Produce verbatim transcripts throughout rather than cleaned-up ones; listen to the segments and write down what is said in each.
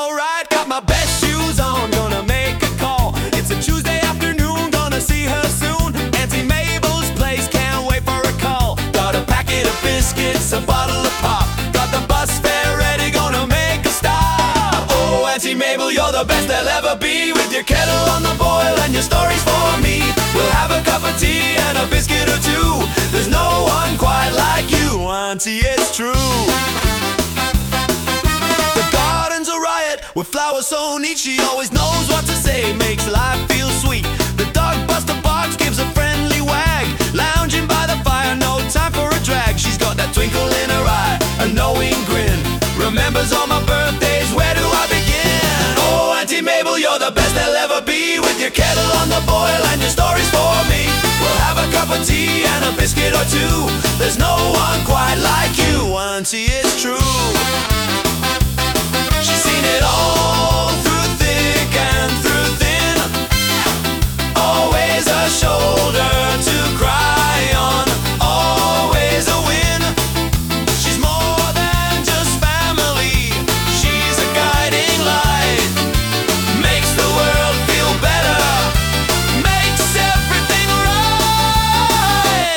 alright, got my best shoes on, gonna make a call. It's a Tuesday afternoon, gonna see her soon. Auntie Mabel's place, can't wait for a call. Got a packet of biscuits, a bottle of pop. Got the bus fare ready, gonna make a stop. Oh, Auntie Mabel, you're the best there'll ever be. With your kettle on the boil and your stories for me. We'll have a cup of tea and a biscuit or two. There's no one quite like you, Auntie, it's true. The garden's a riot, with flowers so neat. She always knows what to say, makes life feel sweet. The dog Buster barks, gives a friendly wag. Lounging by the fire, no time for a drag. She's got that twinkle in her eye, a knowing grin. Remembers all my birthdays, where do I begin? Oh, Auntie Mabel, you're the best there'll ever be. With your kettle on the boil and your stories for me. We'll have a cup of tea and a biscuit or two. There's no one quite like you, Auntie, it's true. She's seen it all, through thick and through thin. Always a shoulder to cry on, always a win. She's more than just family, she's a guiding light. Makes the world feel better, makes everything right.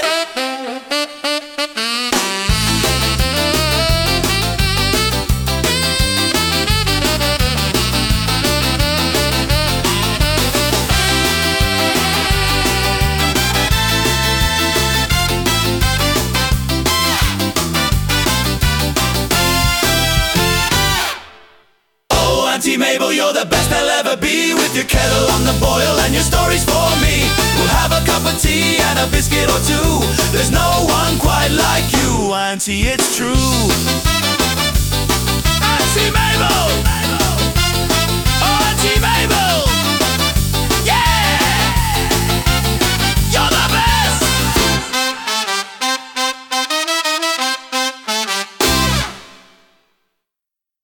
Oh, Auntie Mabel, you're the best there'll ever be. With your kettle on the boil and your stories for me. We'll have a cup of tea and a biscuit or two. There's no one quite like you, Auntie, it's true.